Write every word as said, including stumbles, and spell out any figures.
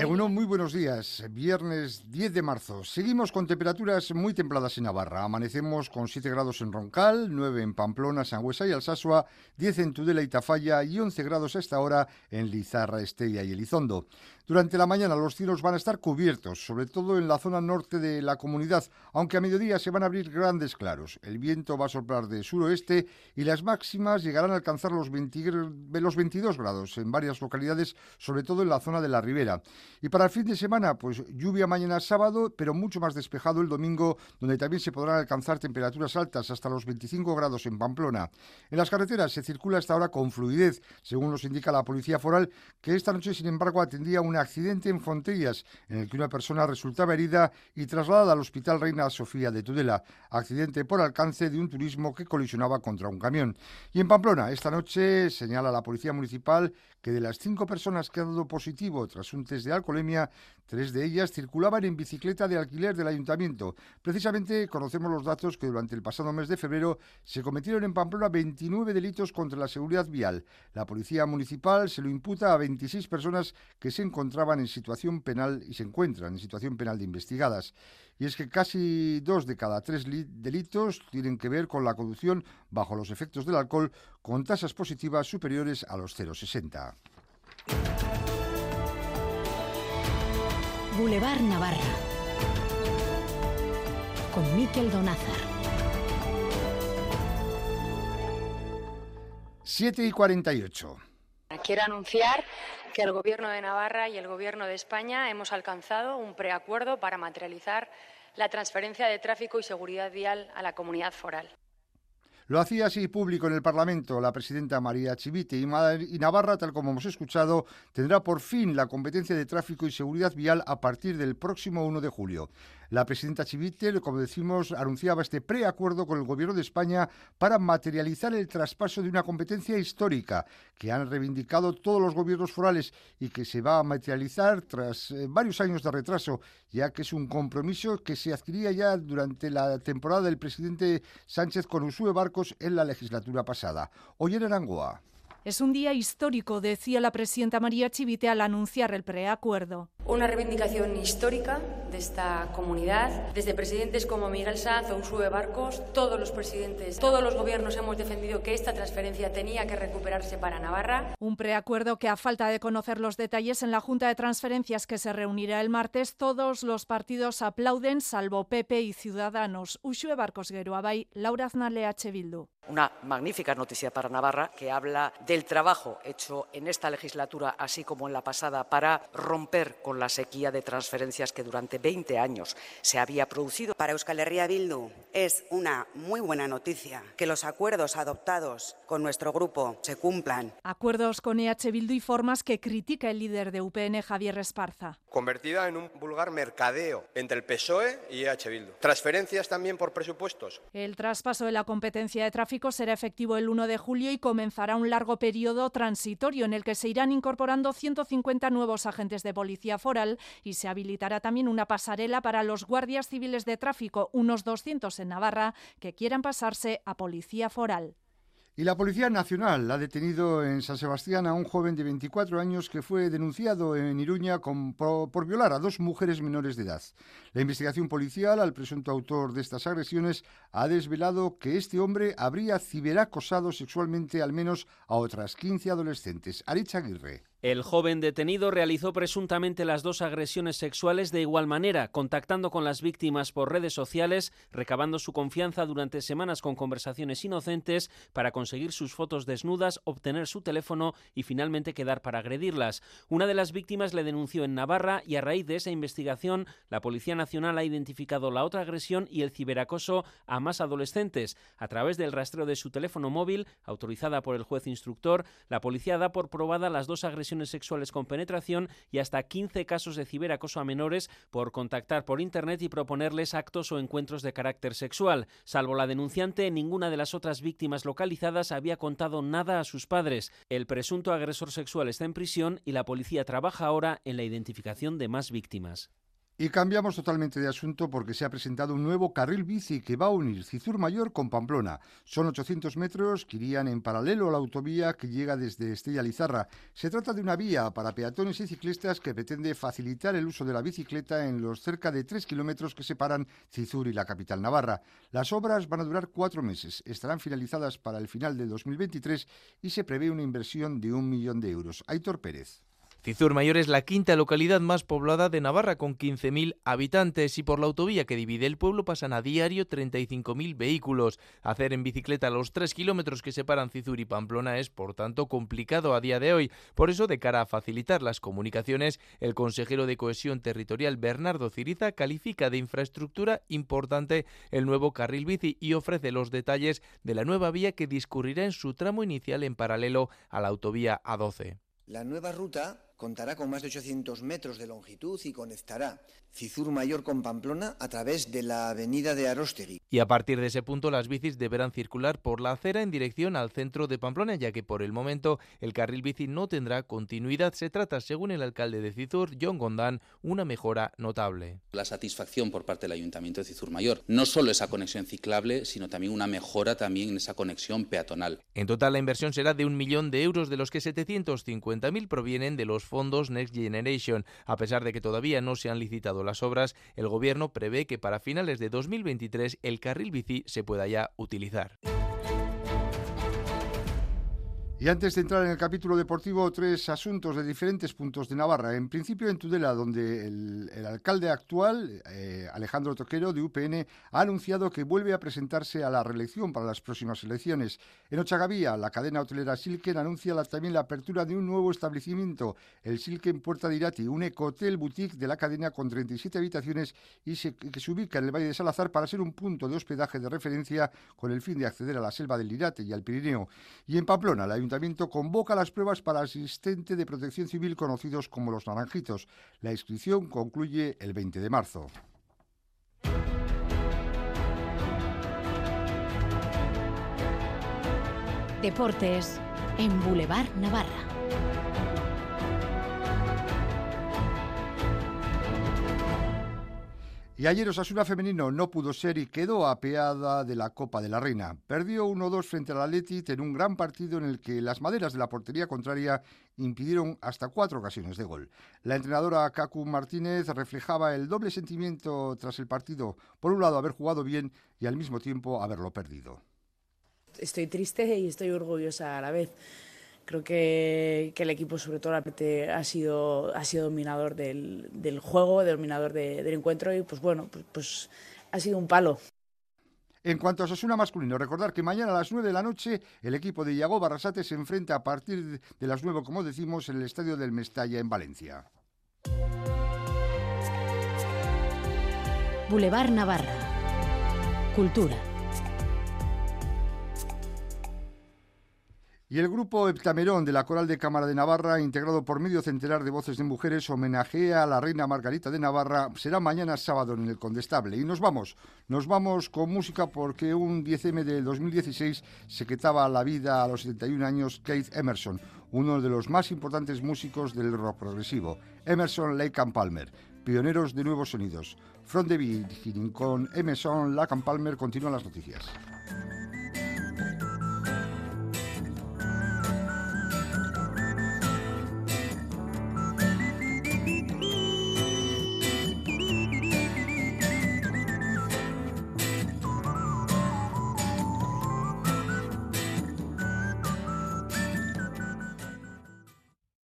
Egunon, muy buenos días. Viernes diez de marzo. Seguimos con temperaturas muy templadas en Navarra. Amanecemos con siete grados en Roncal, nueve en Pamplona, Sangüesa y Alsasua, diez en Tudela y Tafalla y once grados a esta hora en Lizarra, Estella y Elizondo. Durante la mañana los cielos van a estar cubiertos, sobre todo en la zona norte de la comunidad, aunque a mediodía se van a abrir grandes claros. El viento va a soplar de suroeste y las máximas llegarán a alcanzar los, veinte, los veintidós grados en varias localidades, sobre todo en la zona de la Ribera. Y para el fin de semana, pues lluvia mañana sábado, pero mucho más despejado el domingo, donde también se podrán alcanzar temperaturas altas hasta los veinticinco grados en Pamplona. En las carreteras se circula hasta ahora con fluidez, según nos indica la Policía Foral, que esta noche, sin embargo, atendía un accidente en Fontellas, en el que una persona resultaba herida y trasladada al Hospital Reina Sofía de Tudela. Accidente por alcance de un turismo que colisionaba contra un camión. Y en Pamplona, esta noche, señala la Policía Municipal que de las cinco personas que han dado positivo tras un test de alcoholemia, tres de ellas circulaban en bicicleta de alquiler del Ayuntamiento. Precisamente conocemos los datos que durante el pasado mes de febrero se cometieron en Pamplona veintinueve delitos contra la seguridad vial. La Policía Municipal se lo imputa a veintiséis personas que se encontraban en situación penal y se encuentran en situación penal de investigadas. Y es que casi dos de cada tres delitos tienen que ver con la conducción bajo los efectos del alcohol, con tasas positivas superiores a los cero coma sesenta. Boulevard Navarra con Miquel Donázar. siete y cuarenta y ocho. Quiero anunciar que el Gobierno de Navarra y el Gobierno de España hemos alcanzado un preacuerdo para materializar la transferencia de tráfico y seguridad vial a la comunidad foral. Lo hacía así público en el Parlamento la presidenta María Chivite, y Navarra, tal como hemos escuchado, tendrá por fin la competencia de tráfico y seguridad vial a partir del próximo uno de julio. La presidenta Chivite, como decimos, anunciaba este preacuerdo con el Gobierno de España para materializar el traspaso de una competencia histórica que han reivindicado todos los gobiernos forales y que se va a materializar tras eh, varios años de retraso, ya que es un compromiso que se adquiría ya durante la temporada del presidente Sánchez con Uxue Barcos en la legislatura pasada. Hoy en Arangoa. Es un día histórico, decía la presidenta María Chivite al anunciar el preacuerdo. Una reivindicación histórica de esta comunidad. Desde presidentes como Miguel Sanz o Uxue Barcos, todos los presidentes, todos los gobiernos hemos defendido que esta transferencia tenía que recuperarse para Navarra. Un preacuerdo que, a falta de conocer los detalles en la Junta de Transferencias que se reunirá el martes, todos los partidos aplauden, salvo P P y Ciudadanos. Uxue Barcos Geroabai, Laura Aznale, H. Bildu. Una magnífica noticia para Navarra, que habla del trabajo hecho en esta legislatura, así como en la pasada, para romper con la sequía de transferencias que durante veinte años se había producido. Para Euskal Herria Bildu es una muy buena noticia que los acuerdos adoptados con nuestro grupo se cumplan. Acuerdos con E H Bildu y formas que critica el líder de U P N, Javier Esparza. Convertida en un vulgar mercadeo entre el P S O E y E H Bildu. Transferencias también por presupuestos. El traspaso de la competencia de tráfico será efectivo el uno de julio y comenzará un largo periodo transitorio en el que se irán incorporando ciento cincuenta nuevos agentes de policía foral y se habilitará también una pasarela para los guardias civiles de tráfico, unos doscientos en Navarra, que quieran pasarse a policía foral. Y la Policía Nacional ha detenido en San Sebastián a un joven de veinticuatro años que fue denunciado en Iruña con, por, por violar a dos mujeres menores de edad. La investigación policial al presunto autor de estas agresiones ha desvelado que este hombre habría ciberacosado sexualmente al menos a otras quince adolescentes. Aritz Aguirre. El joven detenido realizó presuntamente las dos agresiones sexuales de igual manera, contactando con las víctimas por redes sociales, recabando su confianza durante semanas con conversaciones inocentes para conseguir sus fotos desnudas, obtener su teléfono y finalmente quedar para agredirlas. Una de las víctimas le denunció en Navarra y a raíz de esa investigación la Policía Nacional ha identificado la otra agresión y el ciberacoso a más adolescentes. A través del rastreo de su teléfono móvil, autorizada por el juez instructor, la policía da por probada las dos agresiones sexuales con penetración y hasta quince casos de ciberacoso a menores por contactar por internet y proponerles actos o encuentros de carácter sexual. Salvo la denunciante, ninguna de las otras víctimas localizadas había contado nada a sus padres. El presunto agresor sexual está en prisión y la policía trabaja ahora en la identificación de más víctimas. Y cambiamos totalmente de asunto porque se ha presentado un nuevo carril bici que va a unir Cizur Mayor con Pamplona. Son ochocientos metros que irían en paralelo a la autovía que llega desde Estella Lizarra. Se trata de una vía para peatones y ciclistas que pretende facilitar el uso de la bicicleta en los cerca de tres kilómetros que separan Cizur y la capital navarra. Las obras van a durar cuatro meses, estarán finalizadas para el final del dos mil veintitrés y se prevé una inversión de un millón de euros. Aitor Pérez. Cizur Mayor es la quinta localidad más poblada de Navarra, con quince mil habitantes, y por la autovía que divide el pueblo pasan a diario treinta y cinco mil vehículos. Hacer en bicicleta los tres kilómetros que separan Cizur y Pamplona es, por tanto, complicado a día de hoy. Por eso, de cara a facilitar las comunicaciones, el consejero de Cohesión Territorial, Bernardo Ciriza, califica de infraestructura importante el nuevo carril bici y ofrece los detalles de la nueva vía que discurrirá en su tramo inicial en paralelo a la autovía A doce. La nueva ruta contará con más de ochocientos metros de longitud y conectará Cizur Mayor con Pamplona a través de la avenida de Arostegui. Y a partir de ese punto las bicis deberán circular por la acera en dirección al centro de Pamplona, ya que por el momento el carril bici no tendrá continuidad. Se trata, según el alcalde de Cizur, John Gondán, una mejora notable. La satisfacción por parte del Ayuntamiento de Cizur Mayor, no solo esa conexión ciclable, sino también una mejora también en esa conexión peatonal. En total la inversión será de un millón de euros, de los que setecientos cincuenta mil provienen de los fondos Next Generation. A pesar de que todavía no se han licitado las obras, el Gobierno prevé que para finales de dos mil veintitrés el carril bici se pueda ya utilizar. Y antes de entrar en el capítulo deportivo, tres asuntos de diferentes puntos de Navarra. En principio en Tudela, donde el, el alcalde actual, eh, Alejandro Toquero, de U P N, ha anunciado que vuelve a presentarse a la reelección para las próximas elecciones. En Ochagavía, la cadena hotelera Silken anuncia la, también la apertura de un nuevo establecimiento, el Silken Puerta de Irati, un ecohotel boutique de la cadena con treinta y siete habitaciones y se, que se ubica en el Valle de Salazar para ser un punto de hospedaje de referencia con el fin de acceder a la selva del Irate y al Pirineo. Y en Pamplona, la Ayuntamiento convoca las pruebas para asistente de protección civil conocidos como los naranjitos. La inscripción concluye el veinte de marzo. Deportes en Boulevard Navarra. Y ayer Osasuna femenino no pudo ser y quedó apeada de la Copa de la Reina. Perdió uno dos frente al Athletic en un gran partido en el que las maderas de la portería contraria impidieron hasta cuatro ocasiones de gol. La entrenadora Kaku Martínez reflejaba el doble sentimiento tras el partido. Por un lado, haber jugado bien y al mismo tiempo haberlo perdido. Estoy triste y estoy orgullosa a la vez. Creo que, que el equipo, sobre todo la parte, ha sido, ha sido dominador del, del juego, dominador de, del encuentro y pues bueno, pues, pues ha sido un palo. En cuanto a Osasuna masculino, recordar que mañana a las nueve de la noche el equipo de Iago Barrasate se enfrenta a partir de las nueve, como decimos, en el estadio del Mestalla en Valencia. Boulevard Navarra. Cultura. Y el grupo Heptamerón de la Coral de Cámara de Navarra, integrado por medio centenar de voces de mujeres, homenajea a la reina Margarita de Navarra. Será mañana sábado en el Condestable. Y nos vamos, nos vamos con música porque un diez eme de dos mil dieciséis se quitaba la vida a los setenta y un años Keith Emerson, uno de los más importantes músicos del rock progresivo. Emerson, Lake and Palmer, pioneros de nuevos sonidos. From the Beginning con Emerson, Lake and Palmer, continúan las noticias.